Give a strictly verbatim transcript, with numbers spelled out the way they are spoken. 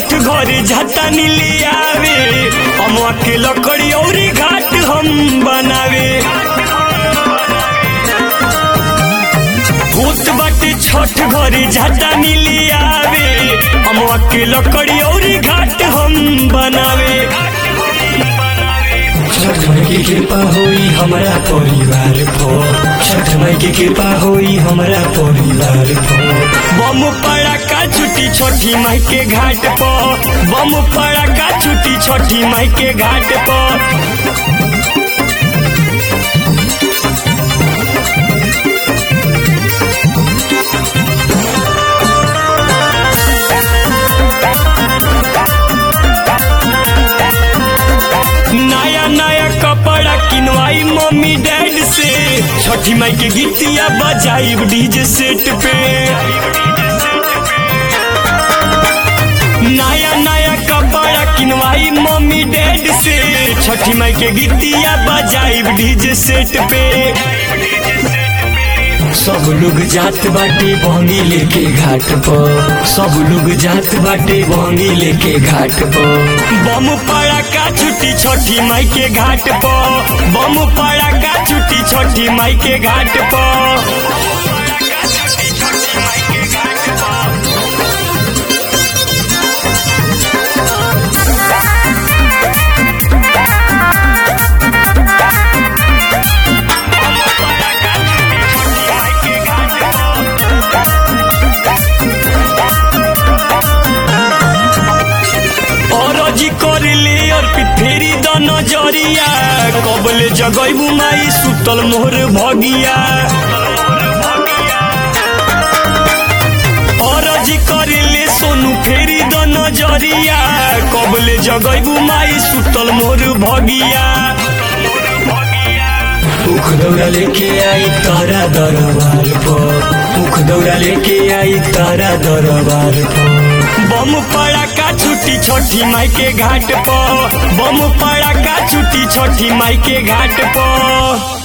छोट घरे झाटा नीले आवे अमुआ के लकड़ी और घाट हम बनावे। भूत बाटे छोट घरे झाटा नीले आवे अमुआ के लकड़ी और घाट हम बनावे। छठ माई की कृपा होई हमारा परिवार पर, छठ माई की कृपा होई हमारा परिवार पर। बम पड़ा का छुट्टी छोटी माई के घाट पर, बम पड़ा का छुट्टी छोटी माई के घाट पर। नया नया कपड़ा किनवाई मम्मी डैड से, छठी माई के गीतिया बजाई डीजे सेट पे। नया नया कपड़ा किनवाई मम्मी डैड से, छठी माई के गीतिया बजाई डीजे सेट पे। सब लोग जात बाटे बहंगी लेके घाट पर, सब लोग जात बाटे बहंगी लेके घाट पर। बम पड़ा का छुट्टी छोटी माई के घाट पर, बम पड़ा का छुट्टी छोटी माई के घाट पर। कर ले और फेरी द नजरिया, कबले जगैबू माई सुतल मोहर भगिया। औरजी कर ले सोनू फेरी द नजरिया, कबले जगैबू माई सुतल मोहर भगिया। उख दौड़ा लेके आई तारा दरबार पर, उख दौड़ा लेके आई तारा दरबार पर। बम पड़ा का छुट्टी छोटी माई के घाट पर, बम पड़ा का छुट्टी छोटी माई के घाट पर।